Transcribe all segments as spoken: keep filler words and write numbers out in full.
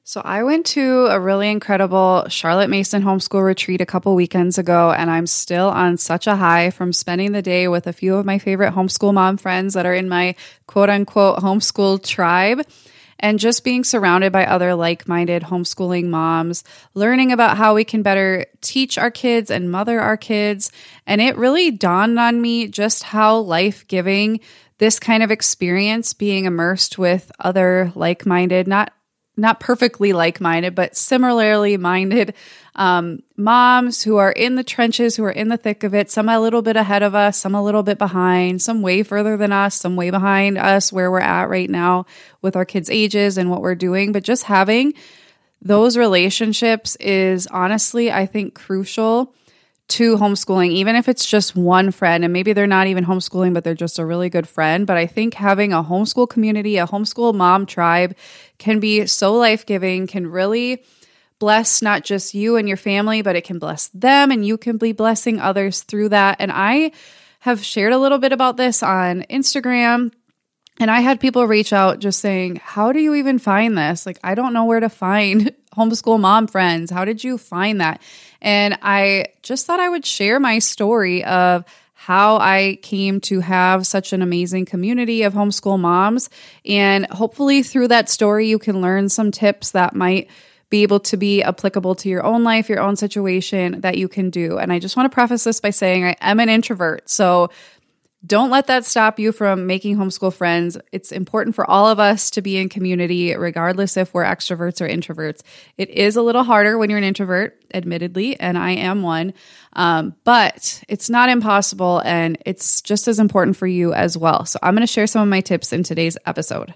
So I went to a really incredible Charlotte Mason homeschool retreat a couple weekends ago, and I'm still on such a high from spending the day with a few of my favorite homeschool mom friends that are in my quote unquote homeschool tribe, and just being surrounded by other like-minded homeschooling moms, learning about how we can better teach our kids and mother our kids. And it really dawned on me just how life-giving this kind of experience, being immersed with other like-minded, not not perfectly like-minded, but similarly minded um, moms who are in the trenches, who are in the thick of it, some a little bit ahead of us, some a little bit behind, some way further than us, some way behind us where we're at right now with our kids' ages and what we're doing. But just having those relationships is honestly, I think, crucial to homeschooling, even if it's just one friend, and maybe they're not even homeschooling, but they're just a really good friend. But I think having a homeschool community, a homeschool mom tribe can be so life-giving, can really bless not just you and your family, but it can bless them, and you can be blessing others through that. And I have shared a little bit about this on Instagram, and I had people reach out just saying, how do you even find this? Like, I don't know where to find homeschool mom friends. How did you find that? And I just thought I would share my story of how I came to have such an amazing community of homeschool moms. And hopefully through that story, you can learn some tips that might be able to be applicable to your own life, your own situation that you can do. And I just want to preface this by saying I am an introvert. So don't let that stop you from making homeschool friends. It's important for all of us to be in community, regardless if we're extroverts or introverts. It is a little harder when you're an introvert, admittedly, and I am one, um, but it's not impossible, and it's just as important for you as well. So I'm going to share some of my tips in today's episode.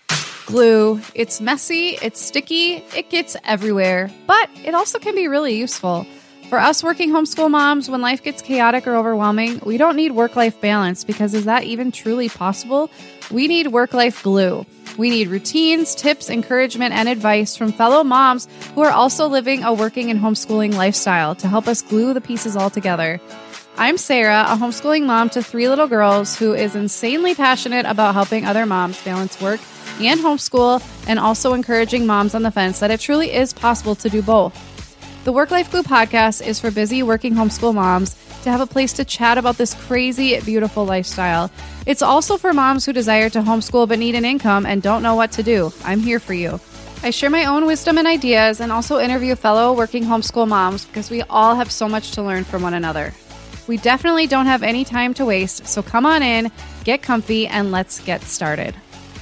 Glue. It's messy, it's sticky, it gets everywhere, but it also can be really useful. For us working homeschool moms, when life gets chaotic or overwhelming, we don't need work-life balance, because is that even truly possible? We need work-life glue. We need routines, tips, encouragement, and advice from fellow moms who are also living a working and homeschooling lifestyle to help us glue the pieces all together. I'm Sarah, a homeschooling mom to three little girls who is insanely passionate about helping other moms balance work and homeschool, and also encouraging moms on the fence that it truly is possible to do both. The Work Life Glue podcast is for busy working homeschool moms to have a place to chat about this crazy, beautiful lifestyle. It's also for moms who desire to homeschool but need an income and don't know what to do. I'm here for you. I share my own wisdom and ideas, and also interview fellow working homeschool moms, because we all have so much to learn from one another. We definitely don't have any time to waste, so come on in, get comfy, and let's get started.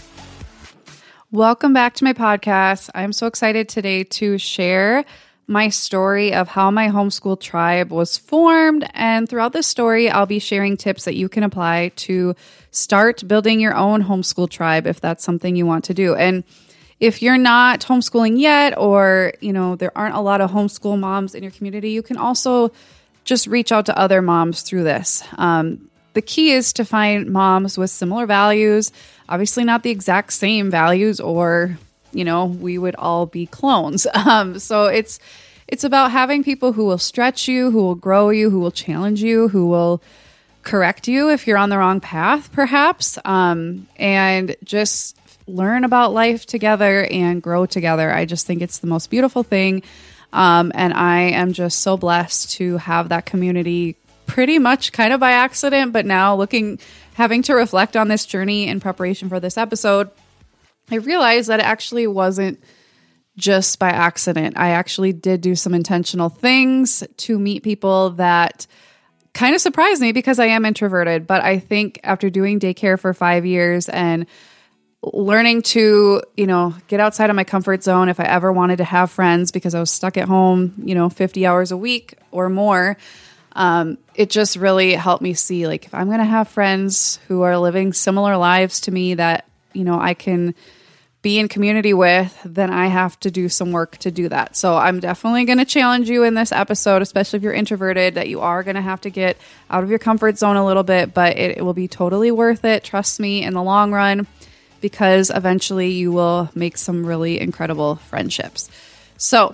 Welcome back to my podcast. I'm so excited today to share my story of how my homeschool tribe was formed. And throughout this story, I'll be sharing tips that you can apply to start building your own homeschool tribe if that's something you want to do. And if you're not homeschooling yet, or, you know, there aren't a lot of homeschool moms in your community, you can also just reach out to other moms through this. Um, the key is to find moms with similar values, obviously not the exact same values, or you know, we would all be clones. Um, so it's it's about having people who will stretch you, who will grow you, who will challenge you, who will correct you if you're on the wrong path, perhaps, um, and just learn about life together and grow together. I just think it's the most beautiful thing. Um, and I am just so blessed to have that community pretty much kind of by accident, but now looking, having to reflect on this journey in preparation for this episode, I realized that it actually wasn't just by accident. I actually did do some intentional things to meet people that kind of surprised me, because I am introverted. But I think after doing daycare for five years and learning to, you know, get outside of my comfort zone if I ever wanted to have friends, because I was stuck at home, you know, fifty hours a week or more, um, it just really helped me see, like, if I'm going to have friends who are living similar lives to me that, you know, I can be in community with, then I have to do some work to do that. So I'm definitely going to challenge you in this episode, especially if you're introverted, that you are going to have to get out of your comfort zone a little bit, but it, it will be totally worth it. Trust me, in the long run, because eventually you will make some really incredible friendships. So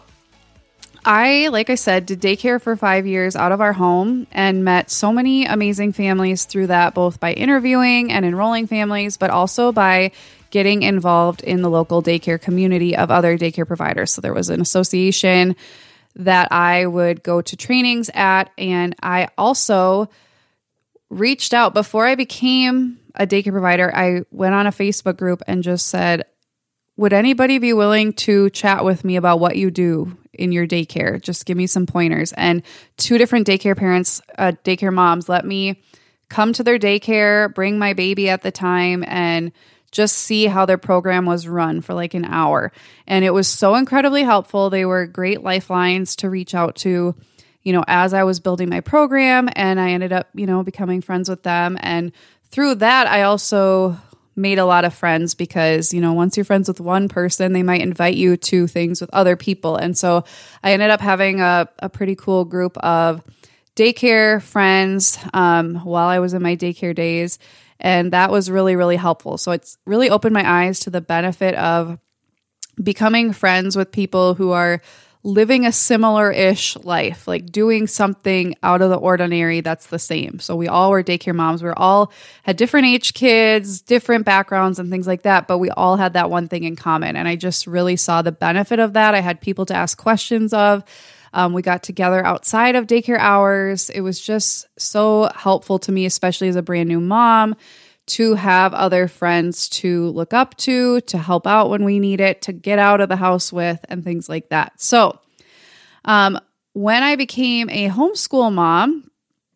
I, like I said, did daycare for five years out of our home and met so many amazing families through that, both by interviewing and enrolling families, but also by getting involved in the local daycare community of other daycare providers. So there was an association that I would go to trainings at, and I also reached out before I became a daycare provider. I went on a Facebook group and just said, would anybody be willing to chat with me about what you do in your daycare? Just give me some pointers. And two different daycare parents, uh, daycare moms, let me come to their daycare, bring my baby at the time, and just see how their program was run for like an hour. And it was so incredibly helpful. They were great lifelines to reach out to, you know, as I was building my program, and I ended up, you know, becoming friends with them. And through that, I also made a lot of friends because, you know, once you're friends with one person, they might invite you to things with other people. And so I ended up having a, a pretty cool group of daycare friends um, while I was in my daycare days. And that was really, really helpful. So it's really opened my eyes to the benefit of becoming friends with people who are living a similar-ish life, like doing something out of the ordinary that's the same. So we all were daycare moms. We were all had different age kids, different backgrounds and things like that, but we all had that one thing in common. And I just really saw the benefit of that. I had people to ask questions of. Um, we got together outside of daycare hours. It was just so helpful to me, especially as a brand new mom, to have other friends to look up to, to help out when we need it, to get out of the house with, and things like that. So um, when I became a homeschool mom,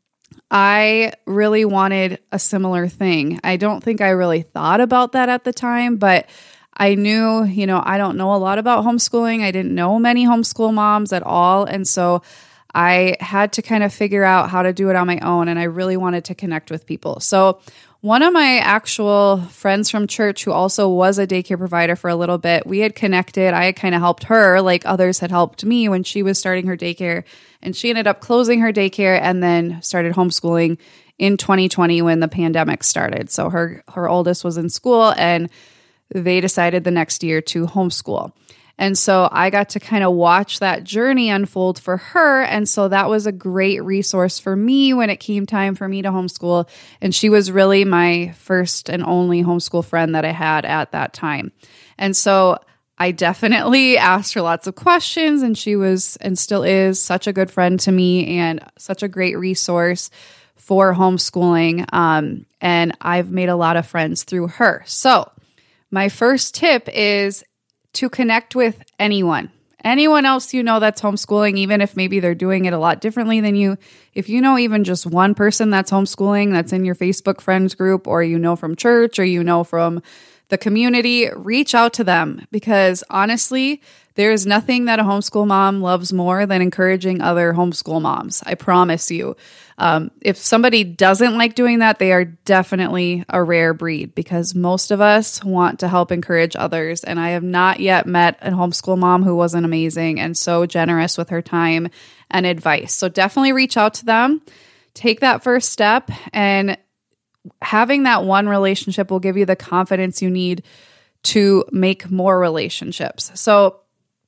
I really wanted a similar thing. I don't think I really thought about that at the time, but I knew, you know, I don't know a lot about homeschooling. I didn't know many homeschool moms at all. And so I had to kind of figure out how to do it on my own. And I really wanted to connect with people. So one of my actual friends from church who also was a daycare provider for a little bit, we had connected. I had kind of helped her like others had helped me when she was starting her daycare. And she ended up closing her daycare and then started homeschooling in twenty twenty when the pandemic started. So her, her oldest was in school and they decided the next year to homeschool. And so I got to kind of watch that journey unfold for her. And so that was a great resource for me when it came time for me to homeschool. And she was really my first and only homeschool friend that I had at that time. And so I definitely asked her lots of questions, and she was and still is such a good friend to me and such a great resource for homeschooling. Um, and I've made a lot of friends through her. So my first tip is to connect with anyone, anyone else you know that's homeschooling, even if maybe they're doing it a lot differently than you. If you know even just one person that's homeschooling that's in your Facebook friends group, or you know from church, or you know from the community, reach out to them, because honestly, there is nothing that a homeschool mom loves more than encouraging other homeschool moms. I promise you. Um, if somebody doesn't like doing that, they are definitely a rare breed, because most of us want to help encourage others. And I have not yet met a homeschool mom who wasn't amazing and so generous with her time and advice. So definitely reach out to them, take that first step, and having that one relationship will give you the confidence you need to make more relationships. So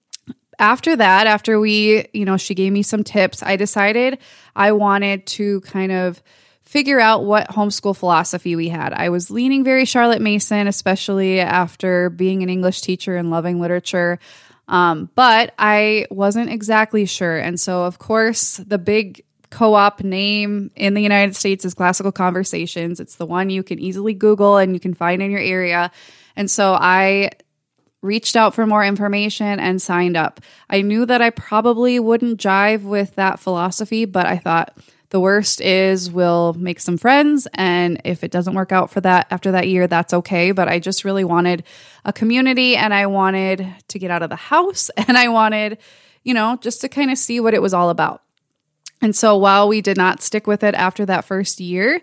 after that, after we, you know, she gave me some tips, I decided I wanted to kind of figure out what homeschool philosophy we had. I was leaning very Charlotte Mason, especially after being an English teacher and loving literature. Um, but I wasn't exactly sure. And so, of course, the big co-op name in the United States is Classical Conversations. It's the one you can easily Google and you can find in your area. And so I reached out for more information and signed up. I knew that I probably wouldn't jive with that philosophy, but I thought the worst is we'll make some friends. And if it doesn't work out for that after that year, that's okay. But I just really wanted a community, and I wanted to get out of the house, and I wanted, you know, just to kind of see what it was all about. And so while we did not stick with it after that first year,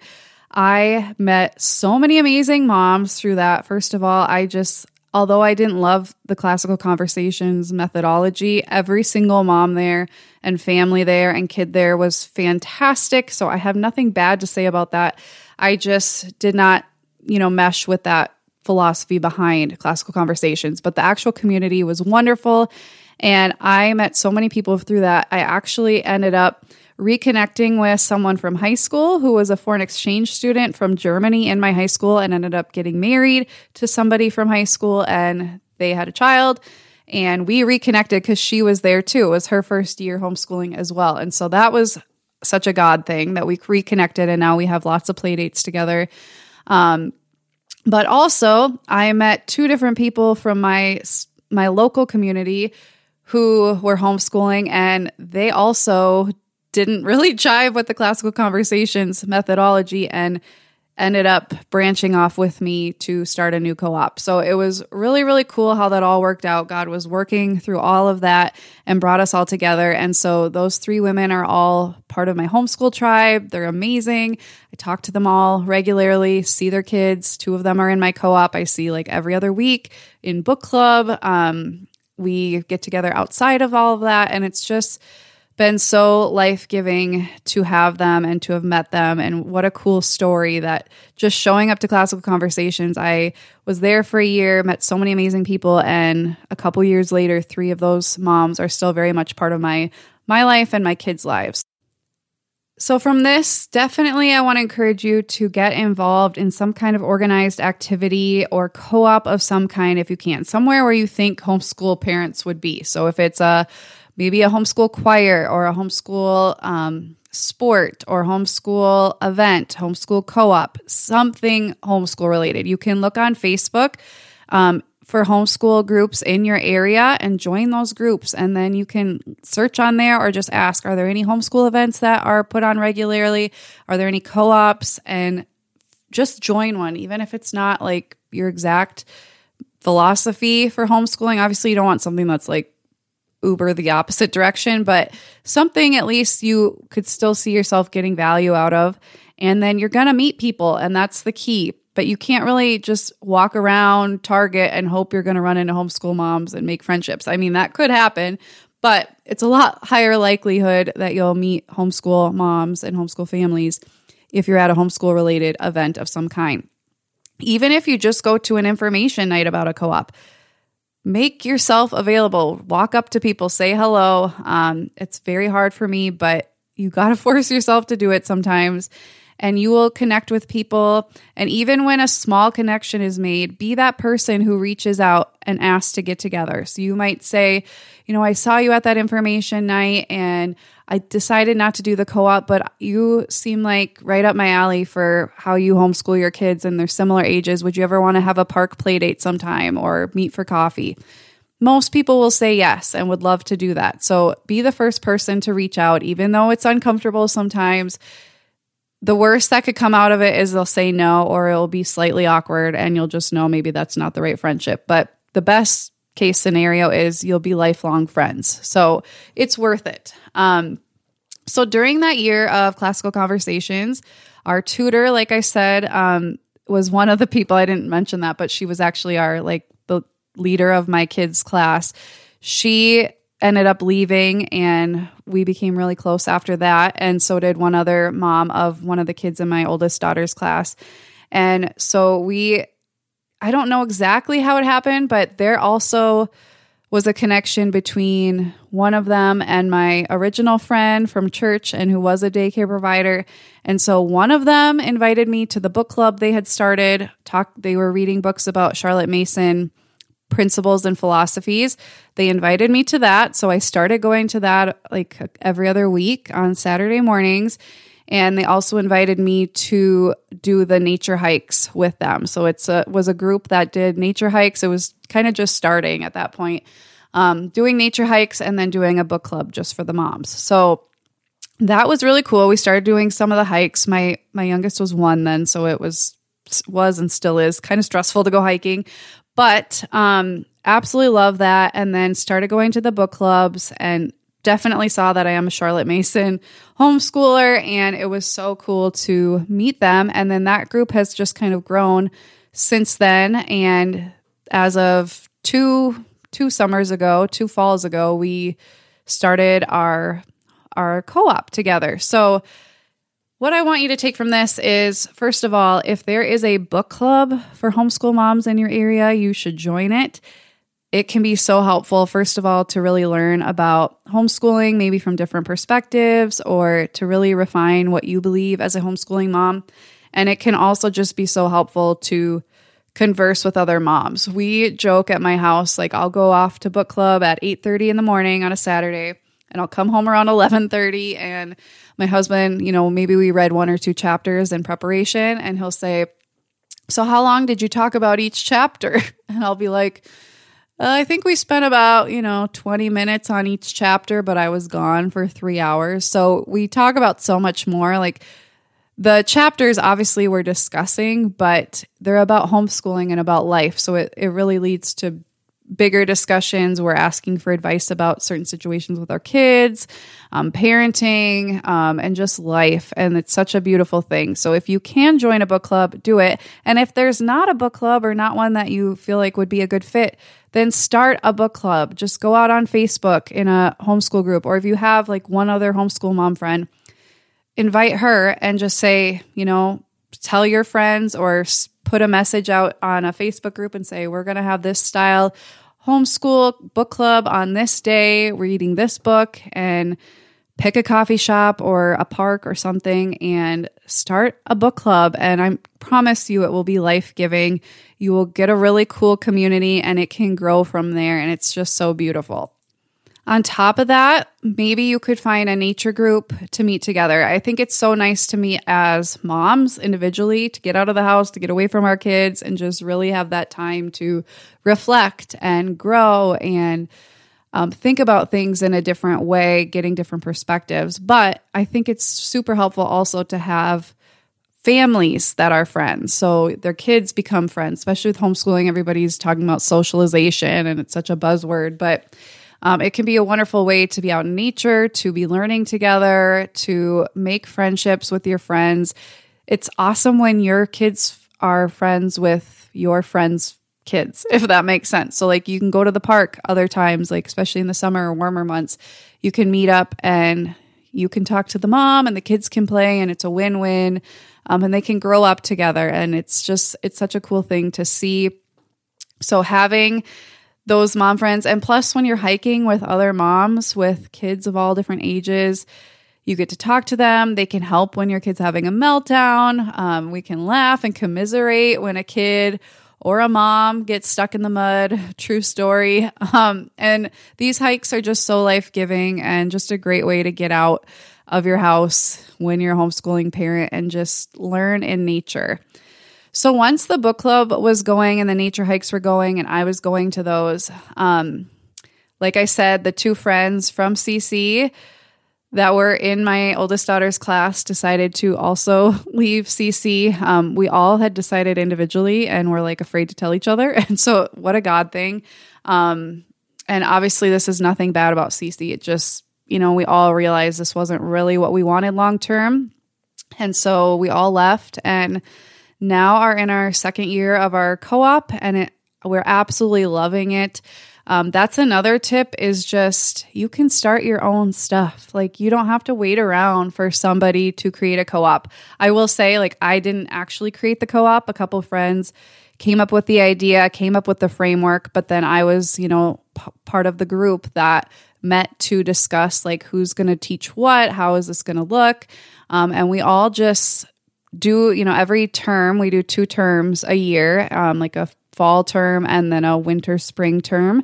I met so many amazing moms through that. First of all, I just Although I didn't love the Classical Conversations methodology, every single mom there and family there and kid there was fantastic. So I have nothing bad to say about that. I just did not, you know, mesh with that philosophy behind Classical Conversations, but the actual community was wonderful. And I met so many people through that. I actually ended up reconnecting with someone from high school who was a foreign exchange student from Germany in my high school and ended up getting married to somebody from high school, and they had a child. And we reconnected because she was there too. It was her first year homeschooling as well. And so that was such a God thing that we reconnected, and now we have lots of play dates together. Um, but also, I met two different people from my my local community who were homeschooling, and they also didn't really jive with the Classical Conversations methodology and ended up branching off with me to start a new co-op. So it was really, really cool how that all worked out. God was working through all of that and brought us all together. And so those three women are all part of my homeschool tribe. They're amazing. I talk to them all regularly, see their kids. Two of them are in my co-op. I see like every other week in book club. Um, we get together outside of all of that. And it's just been so life-giving to have them and to have met them. And what a cool story that just showing up to Classical Conversations, I was there for a year, met so many amazing people, and a couple years later, three of those moms are still very much part of my my life and my kids' lives. So from this, definitely I want to encourage you to get involved in some kind of organized activity or co-op of some kind if you can, somewhere where you think homeschool parents would be. So if it's a maybe a homeschool choir or a homeschool um, sport or homeschool event, homeschool co-op, something homeschool related. You can look on Facebook um, for homeschool groups in your area and join those groups. And then you can search on there or just ask, are there any homeschool events that are put on regularly? Are there any co-ops? And just join one, even if it's not like your exact philosophy for homeschooling. Obviously, you don't want something that's like uber the opposite direction, but something at least you could still see yourself getting value out of. And then you're going to meet people, and that's the key. But you can't really just walk around Target and hope you're going to run into homeschool moms and make friendships. I mean, that could happen, but it's a lot higher likelihood that you'll meet homeschool moms and homeschool families if you're at a homeschool related event of some kind. Even if you just go to an information night about a co-op, make yourself available. Walk up to people, say hello. Um, it's very hard for me, but you got to force yourself to do it sometimes, and you will connect with people. And even when a small connection is made, be that person who reaches out and asks to get together. So you might say, you know, I saw you at that information night and I decided not to do the co-op, but you seem like right up my alley for how you homeschool your kids and they're similar ages. Would you ever want to have a park play date sometime or meet for coffee? Most people will say yes and would love to do that. So be the first person to reach out, even though it's uncomfortable sometimes. The worst that could come out of it is they'll say no, or it'll be slightly awkward and you'll just know maybe that's not the right friendship. But the best case scenario is you'll be lifelong friends. So it's worth it. Um, so during that year of Classical Conversations, our tutor, like I said, um, was one of the people, I didn't mention that, but she was actually our, like the leader of my kids' class. She ended up leaving and we became really close after that. And so did one other mom of one of the kids in my oldest daughter's class. And so we, I don't know exactly how it happened, but there also was a connection between one of them and my original friend from church and who was a daycare provider. And so one of them invited me to the book club they had started. Talk, they were reading books about Charlotte Mason principles and philosophies. They invited me to that. So I started going to that like every other week on Saturday mornings. And they also invited me to do the nature hikes with them. So it's a, was a group that did nature hikes. It was kind of just starting at that point, um, doing nature hikes and then doing a book club just for the moms. So that was really cool. We started doing some of the hikes. My my youngest was one then, so it was was and still is kind of stressful to go hiking. But um, absolutely love that. And then started going to the book clubs and definitely saw that I am a Charlotte Mason homeschooler. And it was so cool to meet them. And then that group has just kind of grown since then. And as of two two summers ago, two falls ago, we started our our co-op together. So what I want you to take from this is, first of all, if there is a book club for homeschool moms in your area, you should join it. it can be so helpful, first of all, to really learn about homeschooling, maybe from different perspectives, or to really refine what you believe as a homeschooling mom. And it can also just be so helpful to converse with other moms. We joke at my house, like I'll go off to book club at eight thirty in the morning on a Saturday, and I'll come home around eleven thirty, and my husband, you know, maybe we read one or two chapters in preparation, and he'll say, "So how long did you talk about each chapter?" And I'll be like, uh, I think we spent about, you know, twenty minutes on each chapter, but I was gone for three hours. So we talk about so much more. Like the chapters, obviously, we're discussing, but they're about homeschooling and about life. So it, it really leads to bigger discussions. We're asking for advice about certain situations with our kids, um, parenting, um, and just life. And it's such a beautiful thing. So if you can join a book club, do it. And if there's not a book club or not one that you feel like would be a good fit, then start a book club. Just go out on Facebook in a homeschool group. Or if you have like one other homeschool mom friend, invite her and just say, you know, tell your friends or put a message out on a Facebook group and say, we're going to have this style homeschool book club on this day, reading this book, and pick a coffee shop or a park or something and start a book club. And I promise you it will be life-giving. You will get a really cool community and it can grow from there. And it's just so beautiful. On top of that, maybe you could find a nature group to meet together. I think it's so nice to meet as moms individually, to get out of the house, to get away from our kids, and just really have that time to reflect and grow and um, think about things in a different way, getting different perspectives. But I think it's super helpful also to have families that are friends. So their kids become friends, especially with homeschooling. Everybody's talking about socialization and it's such a buzzword, but Um, it can be a wonderful way to be out in nature, to be learning together, to make friendships with your friends. It's awesome when your kids are friends with your friends' kids, if that makes sense. So like you can go to the park other times, like especially in the summer or warmer months, you can meet up and you can talk to the mom and the kids can play and it's a win-win, um, and they can grow up together. And it's just, it's such a cool thing to see. So having those mom friends. And plus, when you're hiking with other moms with kids of all different ages, you get to talk to them. They can help when your kid's having a meltdown. Um, we can laugh and commiserate when a kid or a mom gets stuck in the mud. True story. Um, and these hikes are just so life-giving and just a great way to get out of your house when you're a homeschooling parent and just learn in nature. So once the book club was going and the nature hikes were going and I was going to those, um, like I said, the two friends from C C that were in my oldest daughter's class decided to also leave C C. Um, we all had decided individually and were like afraid to tell each other. And so what a God thing. Um, and obviously this is nothing bad about C C. It just, you know, we all realized this wasn't really what we wanted long term. And so we all left and now are in our second year of our co-op and it, we're absolutely loving it. Um, that's another tip is just you can start your own stuff. Like you don't have to wait around for somebody to create a co-op. I will say like I didn't actually create the co-op. A couple of friends came up with the idea, came up with the framework, but then I was, you know, p- part of the group that met to discuss like who's going to teach what, how is this going to look? Um, and we all just do, you know, every term, we do two terms a year, um, like a fall term and then a winter spring term.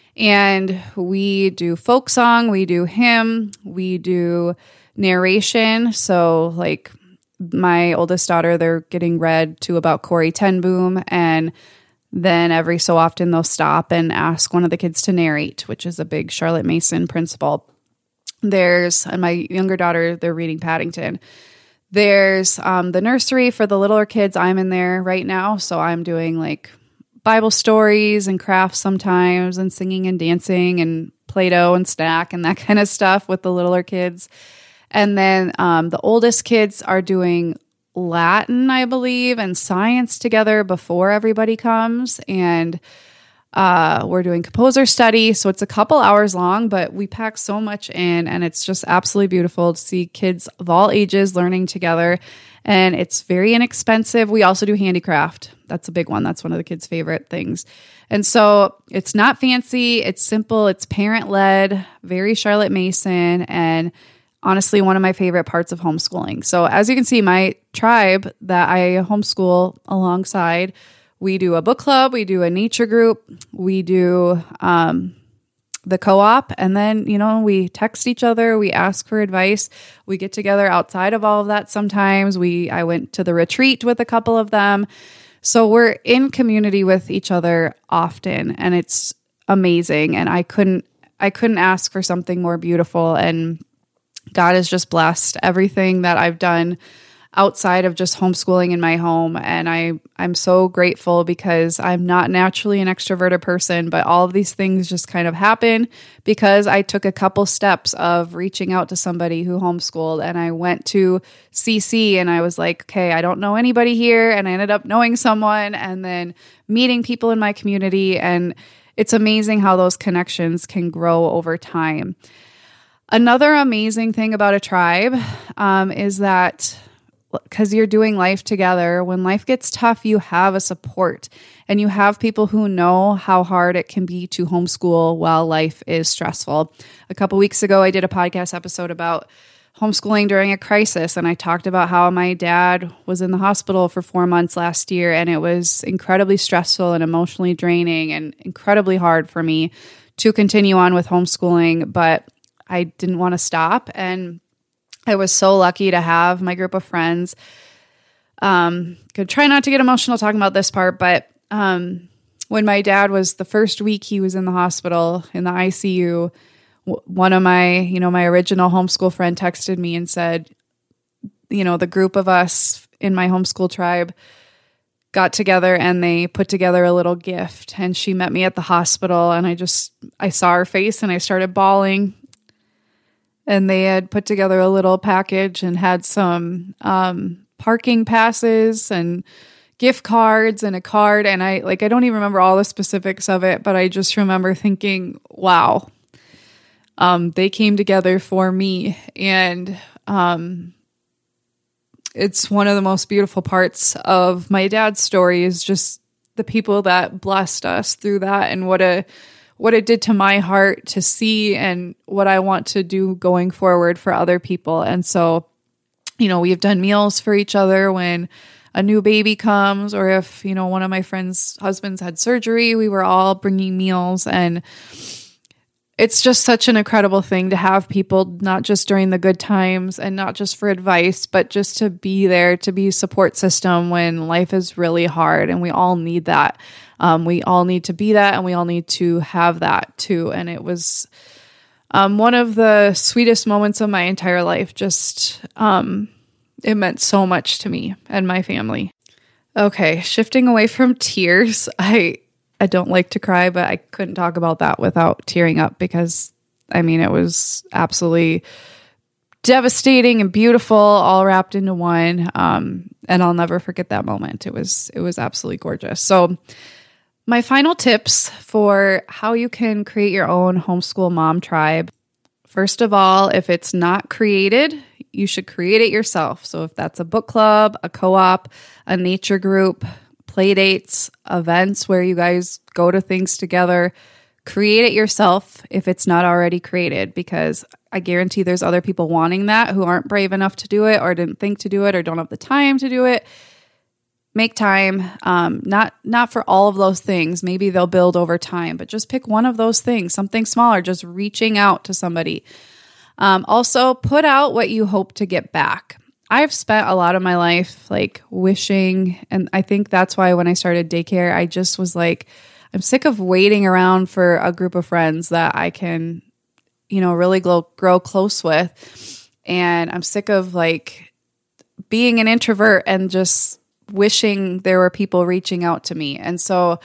And we do folk song, we do hymn, we do narration. So like my oldest daughter, they're getting read to about Corrie ten Boom. And then every so often they'll stop and ask one of the kids to narrate, which is a big Charlotte Mason principle. There's, and my younger daughter, they're reading Paddington. There's um, the nursery for the littler kids. I'm in there right now. So I'm doing like Bible stories and crafts sometimes and singing and dancing and Play-Doh and snack and that kind of stuff with the littler kids. And then um, the oldest kids are doing Latin, I believe, and science together before everybody comes. And Uh, we're doing composer study. So it's a couple hours long, but we pack so much in, and it's just absolutely beautiful to see kids of all ages learning together. And it's very inexpensive. We also do handicraft. That's a big one. That's one of the kids' favorite things. And so it's not fancy. It's simple. It's parent-led, very Charlotte Mason, and honestly, one of my favorite parts of homeschooling. So as you can see, my tribe that I homeschool alongside, we do a book club, we do a nature group, we do um, the co-op, and then, you know, we text each other, we ask for advice, we get together outside of all of that sometimes. We I went to the retreat with a couple of them. So we're in community with each other often, and it's amazing. And I couldn't I couldn't ask for something more beautiful. And God has just blessed everything that I've done outside of just homeschooling in my home. And I, I'm so grateful because I'm not naturally an extroverted person, but all of these things just kind of happen because I took a couple steps of reaching out to somebody who homeschooled, and I went to C C and I was like, okay, I don't know anybody here. And I ended up knowing someone and then meeting people in my community. And it's amazing how those connections can grow over time. Another amazing thing about a tribe um, is that because you're doing life together, when life gets tough, you have a support and you have people who know how hard it can be to homeschool while life is stressful. A couple weeks ago, I did a podcast episode about homeschooling during a crisis, and I talked about how my dad was in the hospital for four months last year, and it was incredibly stressful and emotionally draining and incredibly hard for me to continue on with homeschooling, but I didn't want to stop. And I was so lucky to have my group of friends. Um, could try not to get emotional talking about this part, but um, when my dad was the first week he was in the hospital in the I C U, w- one of my, you know, my original homeschool friend texted me and said, you know, the group of us in my homeschool tribe got together and they put together a little gift, and she met me at the hospital, and I just, I saw her face and I started bawling. And they had put together a little package and had some um, parking passes and gift cards and a card. And I like, I don't even remember all the specifics of it, but I just remember thinking, wow, um, they came together for me. And um, it's one of the most beautiful parts of my dad's story is just the people that blessed us through that, and what a what it did to my heart to see, and what I want to do going forward for other people. And so, you know, we've done meals for each other when a new baby comes, or if, you know, one of my friends' husbands had surgery, we were all bringing meals. And it's just such an incredible thing to have people, not just during the good times and not just for advice, but just to be there, to be a support system when life is really hard. And we all need that. Um, we all need to be that, and we all need to have that too. And it was um, one of the sweetest moments of my entire life. Just, um, it meant so much to me and my family. Okay, shifting away from tears. I I don't like to cry, but I couldn't talk about that without tearing up because, I mean, it was absolutely devastating and beautiful, all wrapped into one. Um, and I'll never forget that moment. It was it was absolutely gorgeous. So my final tips for how you can create your own homeschool mom tribe. First of all, if it's not created, you should create it yourself. So if that's a book club, a co-op, a nature group, play dates, events where you guys go to things together, create it yourself if it's not already created, because I guarantee there's other people wanting that who aren't brave enough to do it, or didn't think to do it, or don't have the time to do it. Make time, um, not not for all of those things. Maybe they'll build over time, but just pick one of those things, something smaller, just reaching out to somebody. Um, also, put out what you hope to get back. I've spent a lot of my life like wishing, and I think that's why when I started daycare, I just was like, I'm sick of waiting around for a group of friends that I can, you know, really grow, grow close with. And I'm sick of like being an introvert and just wishing there were people reaching out to me. And so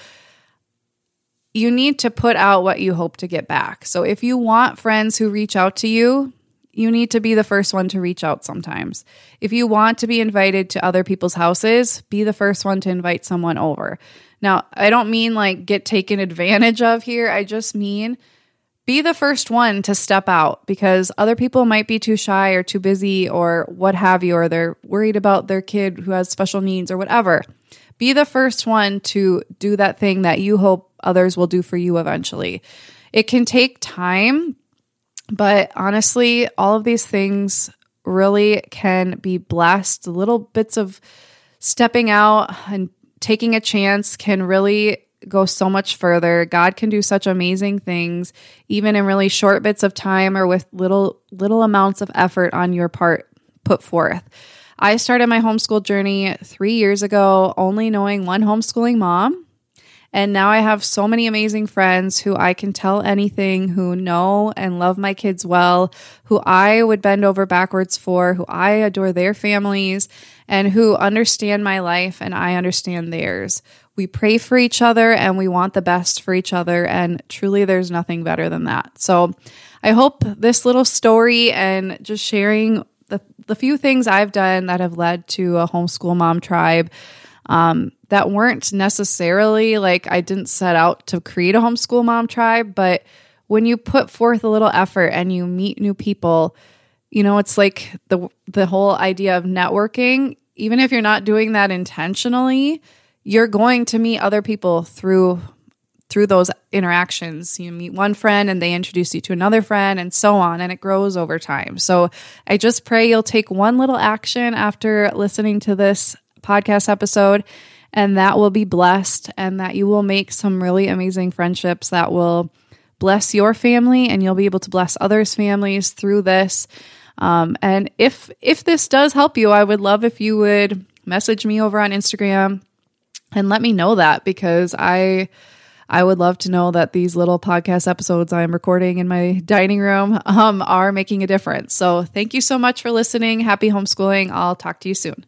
you need to put out what you hope to get back. So if you want friends who reach out to you, you need to be the first one to reach out sometimes. If you want to be invited to other people's houses, be the first one to invite someone over. Now, I don't mean like get taken advantage of here. I just mean be the first one to step out, because other people might be too shy or too busy or what have you, or they're worried about their kid who has special needs or whatever. Be the first one to do that thing that you hope others will do for you eventually. It can take time, but honestly, all of these things really can be blessed. Little bits of stepping out and taking a chance can really go so much further. God can do such amazing things, even in really short bits of time or with little little amounts of effort on your part put forth. I started my homeschool journey three years ago, only knowing one homeschooling mom. And now I have so many amazing friends who I can tell anything, who know and love my kids well, who I would bend over backwards for, who I adore their families, and who understand my life and I understand theirs. We pray for each other and we want the best for each other. And truly, there's nothing better than that. So I hope this little story and just sharing the, the few things I've done that have led to a homeschool mom tribe um, that weren't necessarily like I didn't set out to create a homeschool mom tribe, but when you put forth a little effort and you meet new people, you know, it's like the the whole idea of networking. Even if you're not doing that intentionally, you're going to meet other people through through those interactions. You meet one friend and they introduce you to another friend and so on, and it grows over time. So I just pray you'll take one little action after listening to this podcast episode, and that will be blessed, and that you will make some really amazing friendships that will bless your family, and you'll be able to bless others' families through this. Um, and if if this does help you, I would love if you would message me over on Instagram and let me know that, because I I would love to know that these little podcast episodes I'm recording in my dining room um, are making a difference. So thank you so much for listening. Happy homeschooling. I'll talk to you soon.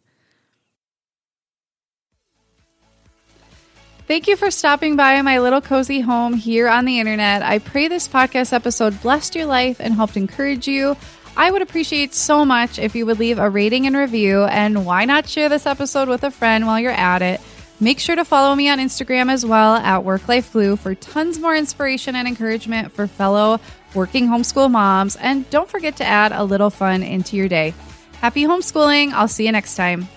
Thank you for stopping by my little cozy home here on the internet. I pray this podcast episode blessed your life and helped encourage you. I would appreciate so much if you would leave a rating and review, and why not share this episode with a friend while you're at it. Make sure to follow me on Instagram as well at Work Life Glue for tons more inspiration and encouragement for fellow working homeschool moms. And don't forget to add a little fun into your day. Happy homeschooling. I'll see you next time.